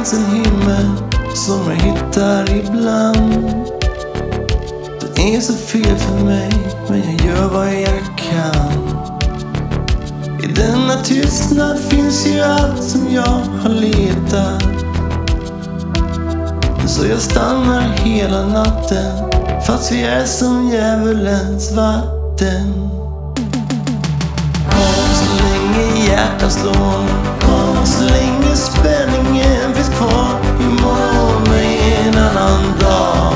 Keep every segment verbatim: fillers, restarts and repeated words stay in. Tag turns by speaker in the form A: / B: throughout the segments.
A: fanns en himmel som jag hittar ibland. Det är så fel för mig, men jag gör vad jag kan. I denna tystnad finns ju allt som jag har letat. Så jag stannar hela natten, fast vi är som djävulens vatten. Kom så länge hjärtat slår, kom så länge spänningen finns kvar. Imorgon är en annan dag.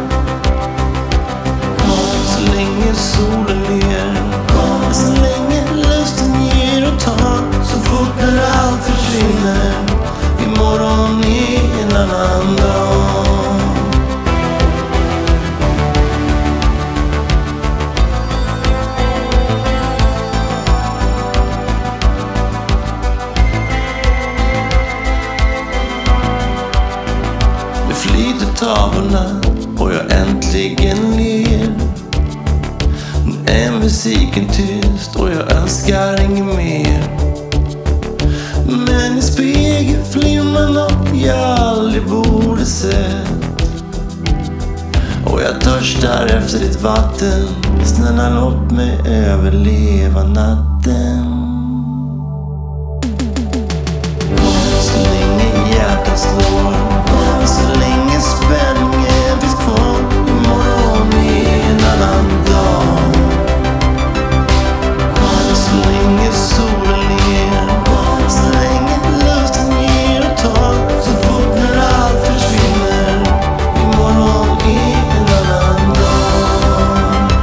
A: Kom så länge solen ler, kom så länge lusten ger och tar. Så fort när allt försvinner, imorgon är en annan dag. Flyter tavorna och jag äntligen ler. Nu är musiken tyst och jag önskar inget mer. Men i spegeln flimmar något jag aldrig borde sett. Och jag törstar efter ditt vatten. Snälla låt mig överleva natten. Så länge hjärtat slår, så länge spänningen finns kvar. Imorgon är en annan dag. Så länge solen ler, så länge lusten ger och tar. Så fort när allt försvinner, imorgon är en annan dag.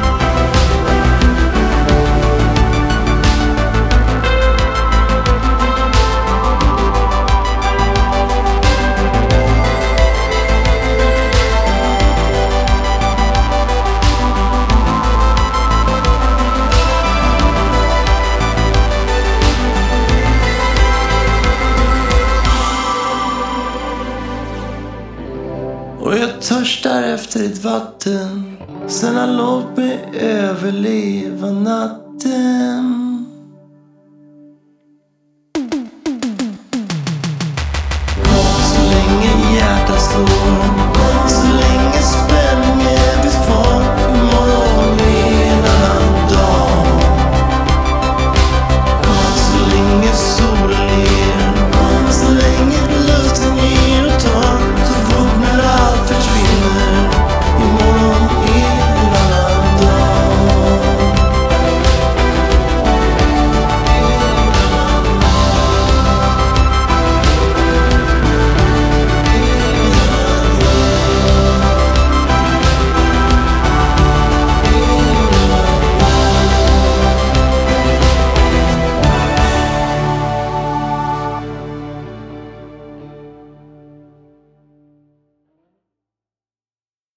A: Och jag törstar efter ditt vatten. Snälla låt mig överleva natten.